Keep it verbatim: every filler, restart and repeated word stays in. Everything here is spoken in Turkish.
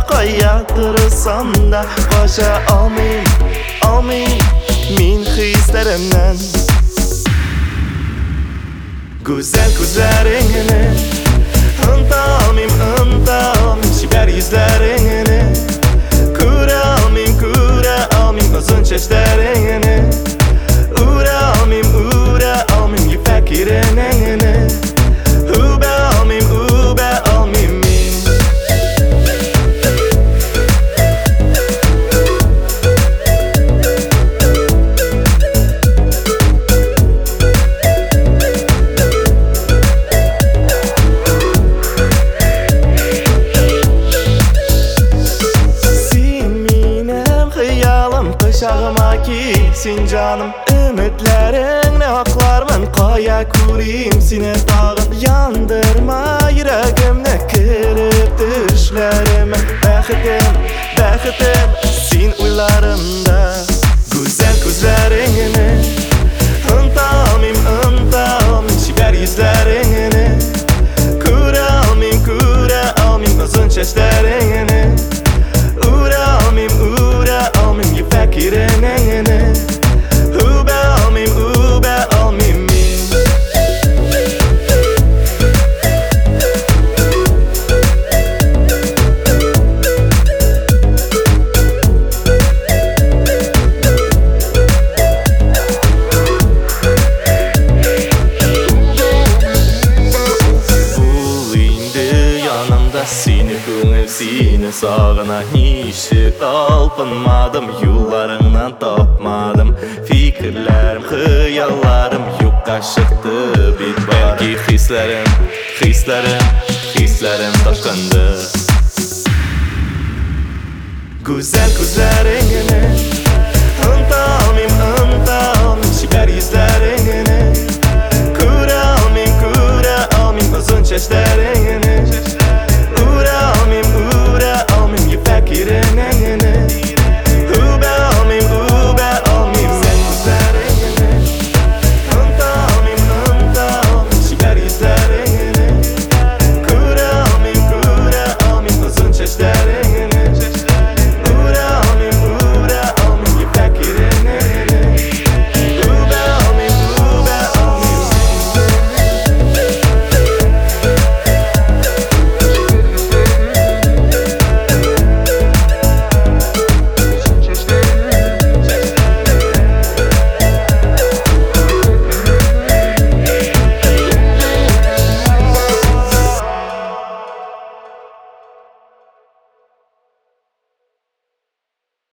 qo'yatırsam da qo'sha olmayim, olmayim men hislarimdan. Güzel ko'zlaringni unta olmayim, unta olmayim shibar yuzlaringni. Ko'ra olmayim, ko'ra olmayim uzun sochlaringni. Ura olmayim, ura olmayim ipak kirangni. Uba olmayim, uba olmayim men. Qışağıma kilsin canım, ümitlerin aklarman qo'ya ko'rayim seni tag'in. Yandırma yüreğimni kirib düşlerime. Baxitim, baxitim sen uylarımda. Güzel ko'zlaringni unta olmayim, unta olmayim shibar yuzlaringni. Ko'ra olmayim, ko'ra olmayim uzun sochlaringni. Ura olmayim, ura olmayim ipak kirangni. Uba olmayim, uba olmayim men. Bul indi yanımda seni, ko'ngil seni sog'ina. Nishik talpinmadim, yo'llaringdan topmadim. Fikrlarim, xiyollarim yo'qqa chiqdi bet. Balki hislarim, hislarim, hislarim tosh